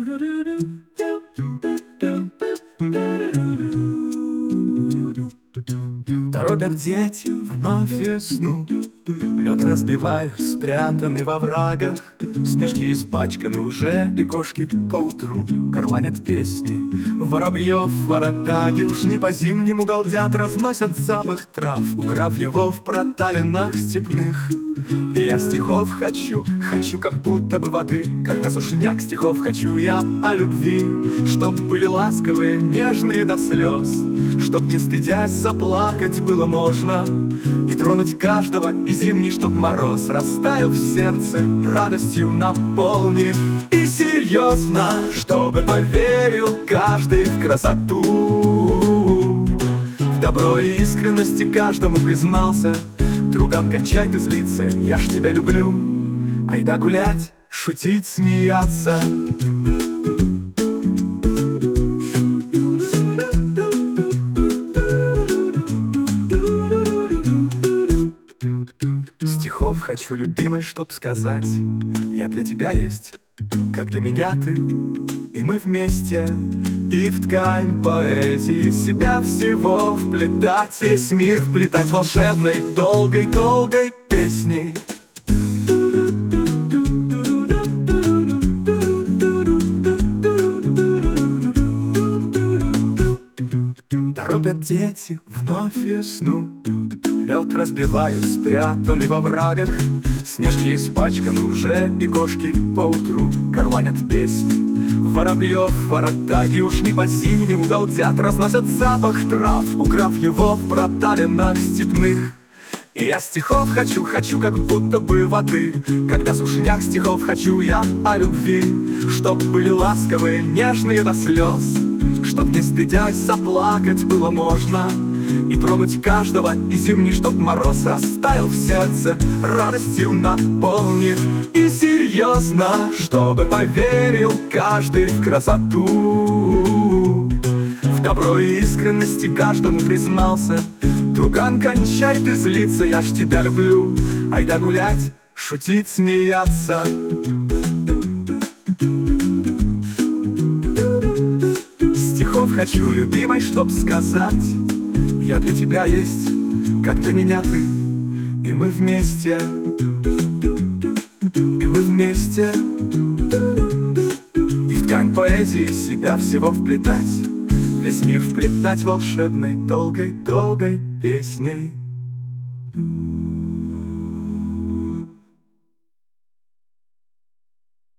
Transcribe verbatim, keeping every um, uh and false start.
Торопят дети вновь весну, лед разбиваю, спрятанный во врагах. Снежки испачканы уже, и кошки поутру горланят песни. Воробьев ворота уж не по-зимнему галдят, разносят запах трав, украв его в проталинах степных. И я стихов хочу, хочу как будто бы воды, когда сушняк стихов хочу я о любви. Чтоб были ласковые, нежные до слез, чтоб не стыдясь заплакать было можно, и тронуть каждого, и зимний, чтоб мороз растаял в сердце, радостью наполнив. И серьезно, чтобы поверил каждый в красоту, в добро и искренности каждому признался. Друган, кончай ты злиться, я ж тебя люблю. Айда гулять, шутить, смеяться. Стихов хочу, любимый, чтоб сказать: я для тебя есть, как для меня ты, и мы вместе. И в ткань поэзии себя всего вплетать, весь мир вплетать волшебной, долгой-долгой песней. Торопят дети вновь весну, лед разбиваю, спрятанный во врагах. Снежки испачканы уже, и кошки поутру горланят песни. Воробьев ворота уж не по-зимнему галдят, разносят запах трав, украв его в проталинах степных. И я стихов хочу, хочу как будто бы воды, когда сушняк стихов хочу я о любви. Чтоб были ласковые, нежные до слез, чтоб не стыдясь заплакать было можно, и тронуть каждого, и зимний, чтоб мороз растаял в сердце, радостью наполнив. И серьезно, чтобы поверил каждый в красоту, в добро и искренности каждому признался. Друган, кончай ты злиться, я ж тебя люблю. Айда гулять, шутить, смеяться. Стихов хочу, любимой, чтоб сказать: я для тебя есть, как для меня ты, и мы вместе, и мы вместе. И в ткань поэзии себя всего вплетать, весь мир вплетать волшебной, долгой-долгой песней.